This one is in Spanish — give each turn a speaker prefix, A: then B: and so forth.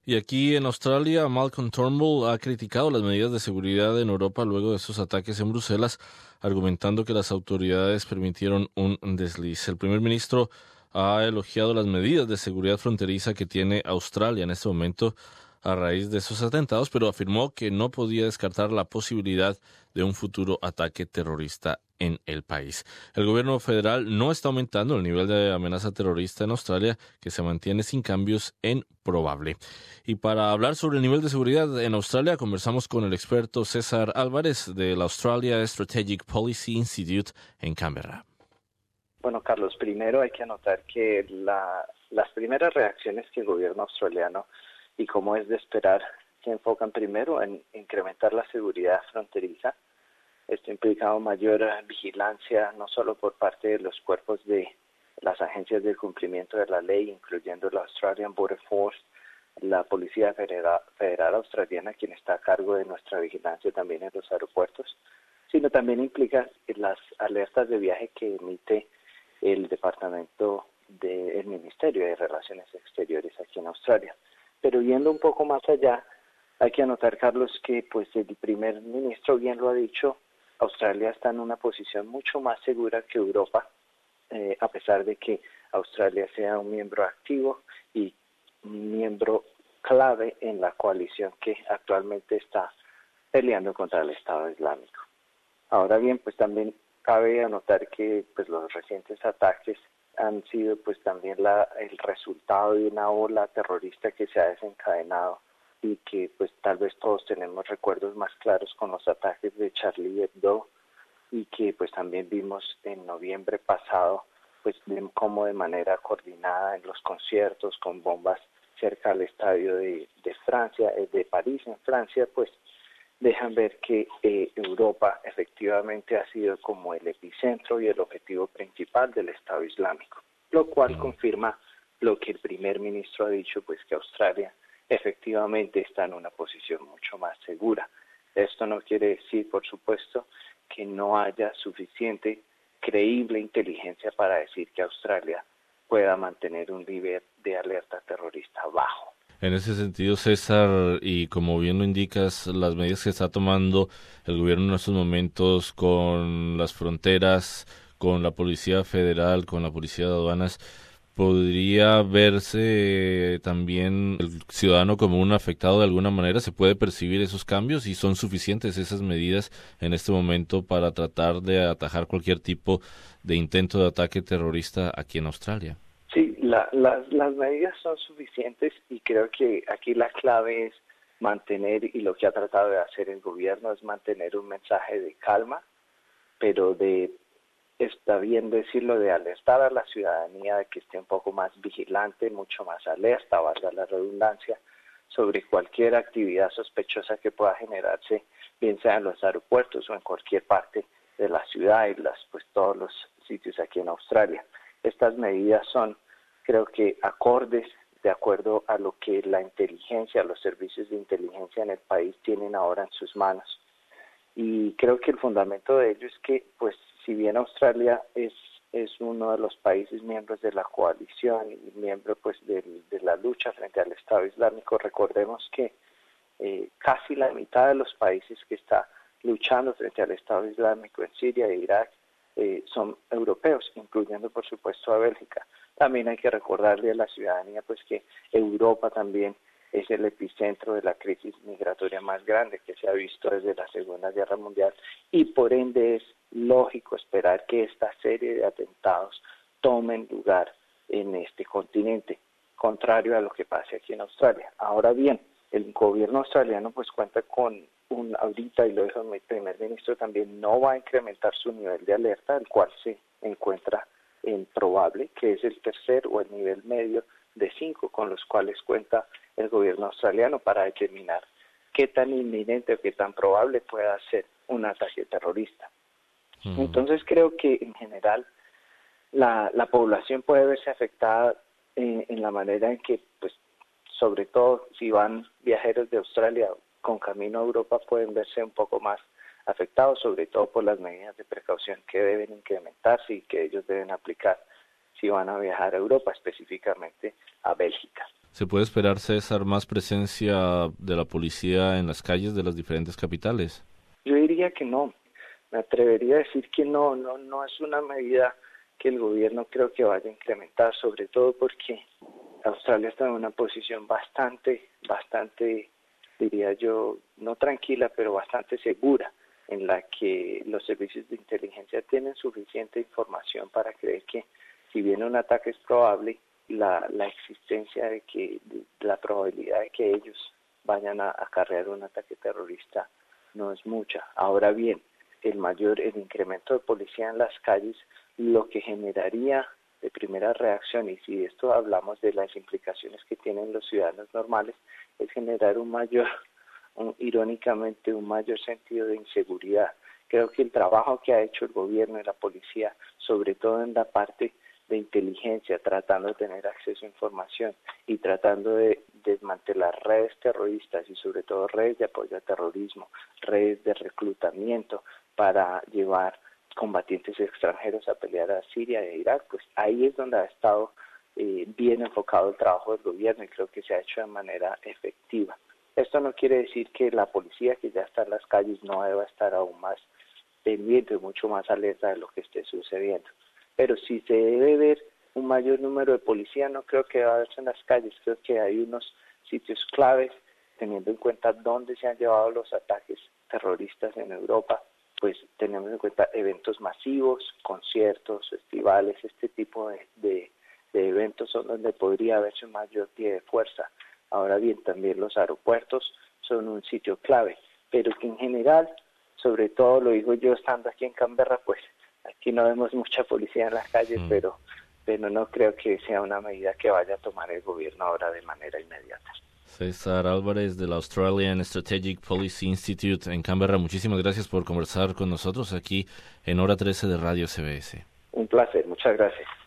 A: Y aquí en Australia, Malcolm Turnbull ha criticado las medidas de seguridad en Europa luego de esos ataques en Bruselas, argumentando que las autoridades permitieron un desliz. El primer ministro ha elogiado las medidas de seguridad fronteriza que tiene Australia en este momento a raíz de esos atentados, pero afirmó que no podía descartar la posibilidad de un futuro ataque terrorista en el país. El gobierno federal no está aumentando el nivel de amenaza terrorista en Australia, que se mantiene sin cambios en probable. Y para hablar sobre el nivel de seguridad en Australia, conversamos con el experto César Álvarez del Australia Strategic Policy Institute en Canberra.
B: Bueno, Carlos, primero hay que anotar que las primeras reacciones que el gobierno australiano, y como es de esperar, se enfocan primero en incrementar la seguridad fronteriza. Esto implica mayor vigilancia, no solo por parte de los cuerpos de las agencias de cumplimiento de la ley, incluyendo la Australian Border Force, la Policía Federal Australiana, quien está a cargo de nuestra vigilancia también en los aeropuertos, sino también implica las alertas de viaje que emite el Departamento del Ministerio de Relaciones Exteriores aquí en Australia. Pero yendo un poco más allá, hay que anotar, Carlos, que pues el primer ministro bien lo ha dicho, Australia está en una posición mucho más segura que Europa, a pesar de que Australia sea un miembro activo y un miembro clave en la coalición que actualmente está peleando contra el Estado Islámico. Ahora bien, pues también cabe anotar que pues los recientes ataques han sido pues también el resultado de una ola terrorista que se ha desencadenado y que pues tal vez todos tenemos recuerdos más claros con los ataques de Charlie Hebdo y que pues también vimos en noviembre pasado pues cómo de manera coordinada en los conciertos con bombas cerca al estadio de Francia, de París en Francia, pues dejan ver que Europa efectivamente ha sido como el epicentro y el objetivo principal del Estado Islámico, lo cual confirma lo que el primer ministro ha dicho, pues que Australia efectivamente está en una posición mucho más segura. Esto no quiere decir, por supuesto, que no haya suficiente creíble inteligencia para decir que Australia pueda mantener un nivel de alerta terrorista bajo.
A: En ese sentido, César, y como bien lo indicas, las medidas que está tomando el gobierno en estos momentos con las fronteras, con la Policía Federal, con la Policía de Aduanas, ¿podría verse también el ciudadano como un afectado de alguna manera? ¿Se puede percibir esos cambios y son suficientes esas medidas en este momento para tratar de atajar cualquier tipo de intento de ataque terrorista aquí en Australia?
B: Sí, las medidas son suficientes y creo que aquí la clave es mantener, y lo que ha tratado de hacer el gobierno es mantener un mensaje de calma, pero está bien decirlo, de alertar a la ciudadanía de que esté un poco más vigilante, mucho más alerta, valga la redundancia, sobre cualquier actividad sospechosa que pueda generarse, bien sea en los aeropuertos o en cualquier parte de la ciudad y pues todos los sitios aquí en Australia. Estas medidas son, creo que, acordes de acuerdo a lo que la inteligencia, los servicios de inteligencia en el país tienen ahora en sus manos. Y creo que el fundamento de ello es que, pues, si bien Australia es uno de los países miembros de la coalición y miembro, pues, de la lucha frente al Estado Islámico, recordemos que casi la mitad de los países que está luchando frente al Estado Islámico en Siria e Irak son europeos, incluyendo por supuesto a Bélgica. También hay que recordarle a la ciudadanía pues que Europa también es el epicentro de la crisis migratoria más grande que se ha visto desde la Segunda Guerra Mundial y por ende es lógico esperar que esta serie de atentados tomen lugar en este continente, contrario a lo que pase aquí en Australia. Ahora bien, el gobierno australiano pues cuenta con ahorita, y lo dijo mi primer ministro también, no va a incrementar su nivel de alerta, el cual se encuentra en probable, que es el tercer o el nivel medio de 5 con los cuales cuenta el gobierno australiano para determinar qué tan inminente o qué tan probable pueda ser un ataque terrorista. Entonces creo que en general la población puede verse afectada en la manera en que, pues, sobre todo si van viajeros de Australia con camino a Europa, pueden verse un poco más afectados, sobre todo por las medidas de precaución que deben incrementarse y que ellos deben aplicar si van a viajar a Europa, específicamente a Bélgica.
A: ¿Se puede esperar, César, más presencia de la policía en las calles de las diferentes capitales?
B: Yo diría que no. Me atrevería a decir que no es una medida que el gobierno creo que vaya a incrementar, sobre todo porque Australia está en una posición bastante, diría yo, no tranquila, pero bastante segura, en la que los servicios de inteligencia tienen suficiente información para creer que si bien un ataque es probable, la existencia la probabilidad de que ellos vayan a acarrear un ataque terrorista no es mucha. Ahora bien, el incremento de policía en las calles, lo que generaría de primera reacción, y si de esto hablamos de las implicaciones que tienen los ciudadanos normales, es generar irónicamente, un mayor sentido de inseguridad. Creo que el trabajo que ha hecho el gobierno y la policía, sobre todo en la parte de inteligencia, tratando de tener acceso a información y tratando de desmantelar redes terroristas y sobre todo redes de apoyo al terrorismo, redes de reclutamiento para llevar combatientes extranjeros a pelear a Siria e Irak, pues ahí es donde ha estado bien enfocado el trabajo del gobierno y creo que se ha hecho de manera efectiva. Esto no quiere decir que la policía que ya está en las calles no deba estar aún más pendiente, mucho más alerta de lo que esté sucediendo. Pero si se debe ver un mayor número de policía, no creo que va a verse en las calles, creo que hay unos sitios claves, teniendo en cuenta dónde se han llevado los ataques terroristas en Europa, pues tenemos en cuenta eventos masivos, conciertos, festivales, este tipo de eventos son donde podría haberse un mayor pie de fuerza. Ahora bien, también los aeropuertos son un sitio clave, pero que en general, sobre todo lo digo yo estando aquí en Canberra, pues aquí no vemos mucha policía en las calles, pero no creo que sea una medida que vaya a tomar el gobierno ahora de manera inmediata.
A: César Álvarez del Australian Strategic Policy Institute en Canberra, muchísimas gracias por conversar con nosotros aquí en Hora 13 de Radio CBS.
B: Un placer, muchas gracias.